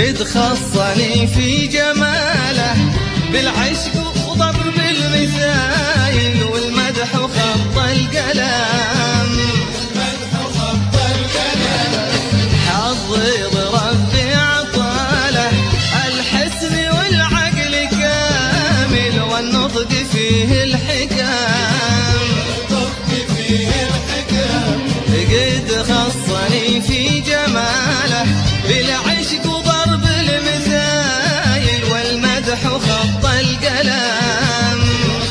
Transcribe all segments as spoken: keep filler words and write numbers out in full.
قد خصني في جماله بالعشق وضرب المثايل والمدح وخط القلم. حظي ربي عطاله الحسن والعقل كامل والنطق فيه الحكام. قد خصني في جماله بالعشق وضرب المثايل والمدح وخط القلم.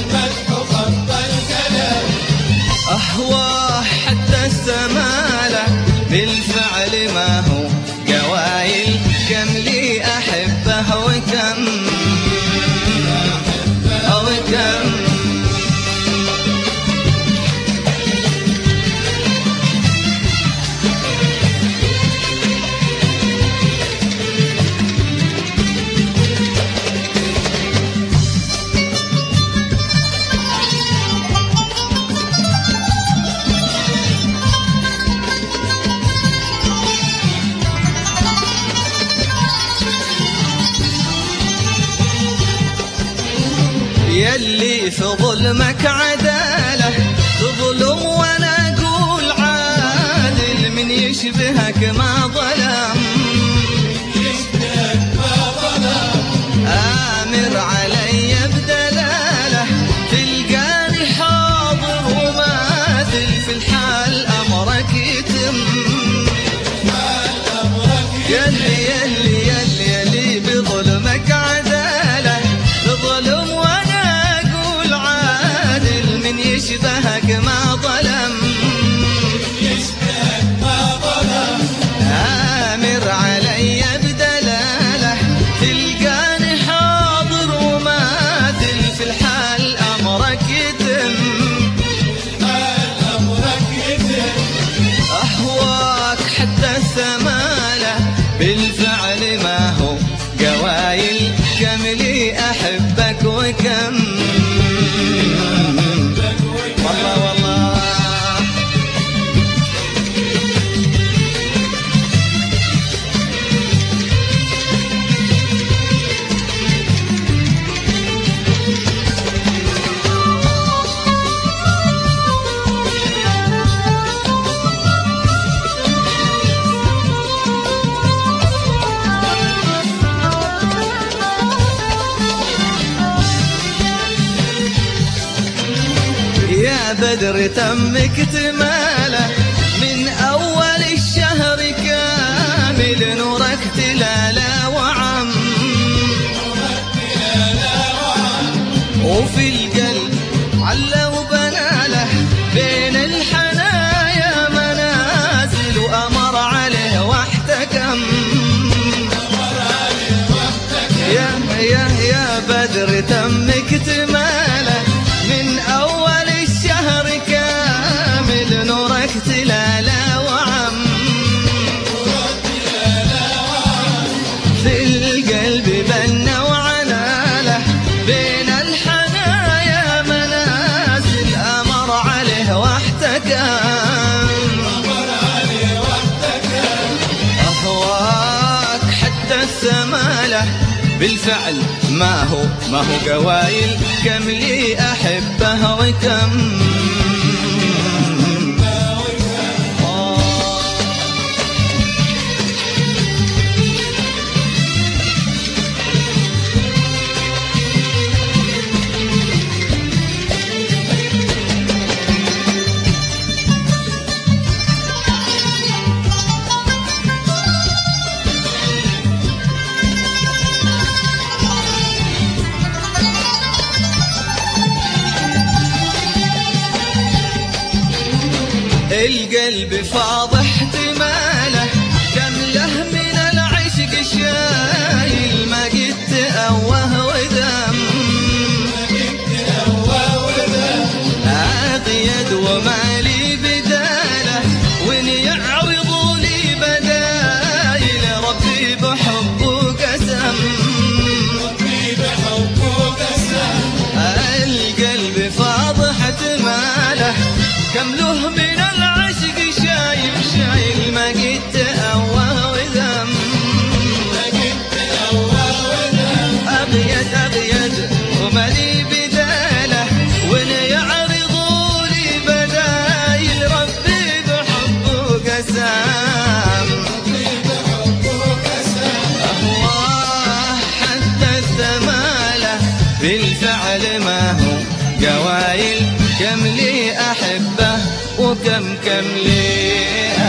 أهواه حتى السمالة بالفعل ما هو قوايل كم لي أحبه وكم وكم. يلي في ظلمك عدالة تظلم وانا اقول عادل من يشبهك ما ظلم. آمر علي بدلالة تلقاني حاضر وماثل في الحال أمرك يتم. يلي يلي يلي يلي بظلمك عدالة تظلم يشبهك ما ظلم. آمر علي بدلالة تلقاني حاضر وماثل في الحال أمرك يتم. أهواك حتى الثمالة بالفعل ما هو قوايل كم لي أحبك وكم. والله والله يا بدر تم اكتماله من أول الشهر كامل نورك تلالا وعم. وفي القلب علا وبناله بين الحنايا منازل وأمر عليه واحتكم. يا يا يا بدر تم اكتماله من أول كامل نورك تلالا وعم. في القلب بنى وعناله بين الحنايا منازل أمر عليه واحتكم. أهواك حتى السمالة بالفعل ما هو ما هو قوايل كم لي أحبه وكم. القلب فاض احتماله كم له من العشق شايل ما قد تأوه ودم. أعطي يد وما لي بداله وإن يعرضوا لي بدايل ربي بحبه قسم. القلب فاض احتماله كم له من العشق شايل شايل ما قد تأوه وذم. قوايل كم لي أحبه وكم كم لي